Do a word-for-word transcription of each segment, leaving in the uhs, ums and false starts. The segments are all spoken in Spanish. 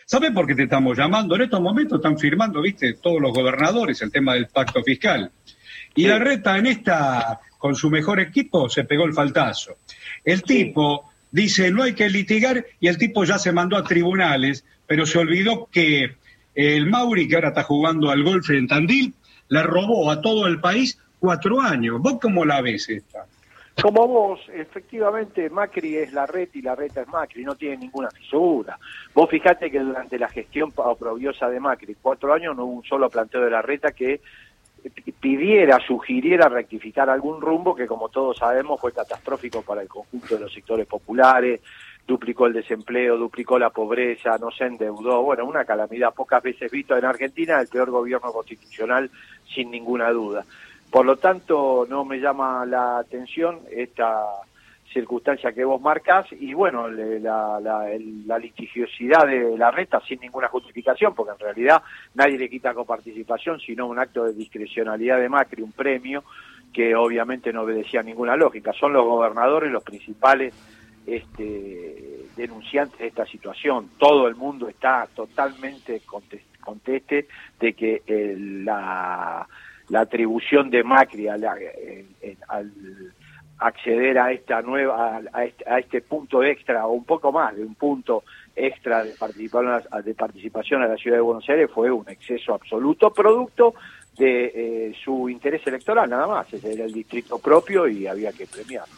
¿Sabés por qué te estamos llamando? En estos momentos están firmando, viste, todos los gobernadores el tema del pacto fiscal. Y Sí. Larreta en esta, con su mejor equipo, se pegó el faltazo. El tipo sí. dice, no hay que litigar, y el tipo ya se mandó a tribunales, pero se olvidó que el Mauri, que ahora está jugando al golf en Tandil, le robó a todo el país cuatro años. ¿Vos cómo la ves esta? Como vos, efectivamente, Macri es Larreta y Larreta es Macri, no tiene ninguna fisura. Vos fijate que durante la gestión oprobiosa de Macri, cuatro años, no hubo un solo planteo de Larreta que pidiera, sugiriera rectificar algún rumbo que, como todos sabemos, fue catastrófico para el conjunto de los sectores populares, duplicó el desempleo, duplicó la pobreza, no se endeudó, bueno, una calamidad pocas veces vista en Argentina, el peor gobierno constitucional sin ninguna duda. Por lo tanto, no me llama la atención esta circunstancia que vos marcas y bueno, la, la, la litigiosidad de Larreta sin ninguna justificación, porque en realidad nadie le quita coparticipación, sino un acto de discrecionalidad de Macri, un premio que obviamente no obedecía a ninguna lógica. Son los gobernadores los principales este, denunciantes de esta situación. Todo el mundo está totalmente conteste de que eh, la... la atribución de Macri a la, eh, eh, al acceder a esta nueva a este, a este punto extra o un poco más de un punto extra de participación de participación a la ciudad de Buenos Aires fue un exceso absoluto producto de eh, su interés electoral nada más. Ese era el distrito propio y había que premiarlo.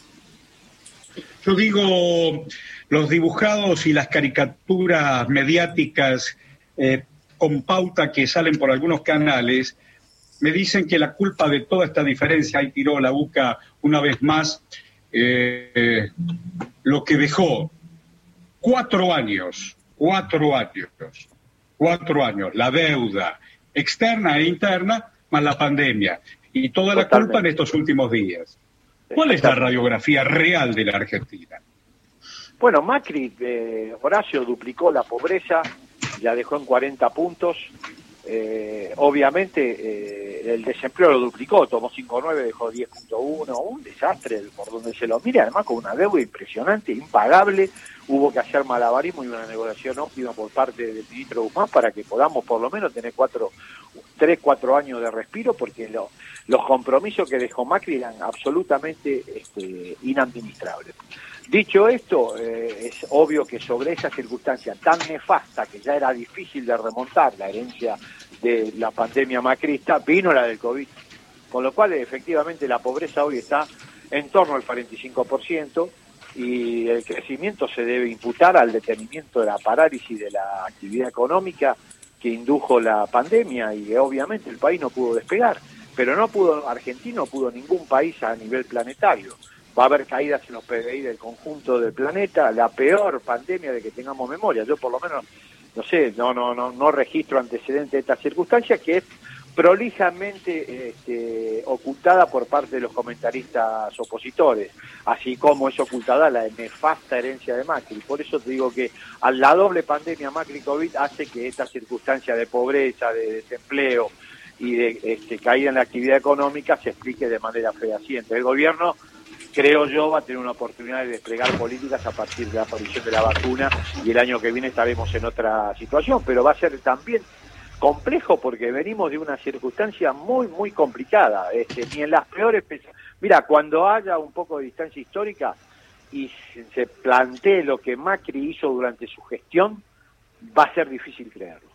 Yo digo, los dibujados y las caricaturas mediáticas eh, con pauta que salen por algunos canales me dicen que la culpa de toda esta diferencia, ahí tiró la busca una vez más, eh, lo que dejó cuatro años, cuatro años, cuatro años, la deuda externa e interna, más la pandemia, y toda la Totalmente. culpa en estos últimos días. ¿Cuál es la radiografía real de la Argentina? Bueno, Macri, eh, Horacio, duplicó la pobreza, la dejó en cuarenta puntos. Eh, obviamente eh, el desempleo lo duplicó, tomó cinco punto nueve, dejó diez punto uno, un desastre por donde se lo mire, además con una deuda impresionante, impagable. Hubo que hacer malabarismo y una negociación óptima por parte del ministro Guzmán para que podamos por lo menos tener cuatro, tres, cuatro años de respiro, porque lo, los compromisos que dejó Macri eran absolutamente este, inadministrables. Dicho esto, eh, es obvio que sobre esa circunstancia tan nefasta que ya era difícil de remontar, la herencia de la pandemia macrista, vino la del COVID, con lo cual efectivamente la pobreza hoy está en torno al cuarenta y cinco por ciento y el crecimiento se debe imputar al detenimiento de la parálisis de la actividad económica que indujo la pandemia y obviamente el país no pudo despegar, pero no pudo, Argentina no pudo ningún país a nivel planetario. Va a haber caídas en los P B I del conjunto del planeta, la peor pandemia de que tengamos memoria. Yo por lo menos, no sé, no no no no registro antecedentes de esta circunstancia que es prolijamente este, ocultada por parte de los comentaristas opositores, así como es ocultada la nefasta herencia de Macri. Por eso te digo que a la doble pandemia Macri-COVID hace que esta circunstancia de pobreza, de desempleo y de este, caída en la actividad económica se explique de manera fehaciente. El gobierno, creo yo, va a tener una oportunidad de desplegar políticas a partir de la aparición de la vacuna y el año que viene estaremos en otra situación, pero va a ser también complejo porque venimos de una circunstancia muy, muy complicada. Este, ni en las peores... Mira, cuando haya un poco de distancia histórica y se plantee lo que Macri hizo durante su gestión, va a ser difícil creerlo.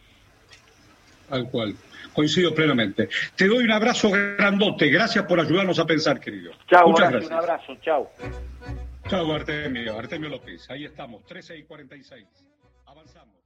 Tal cual. Coincido plenamente. Te doy un abrazo grandote. Gracias por ayudarnos a pensar, querido. Chao, Muchas gracias. Un abrazo. Chao. Chao, Artemio. Artemio López. Ahí estamos, trece y cuarenta y seis. Avanzamos.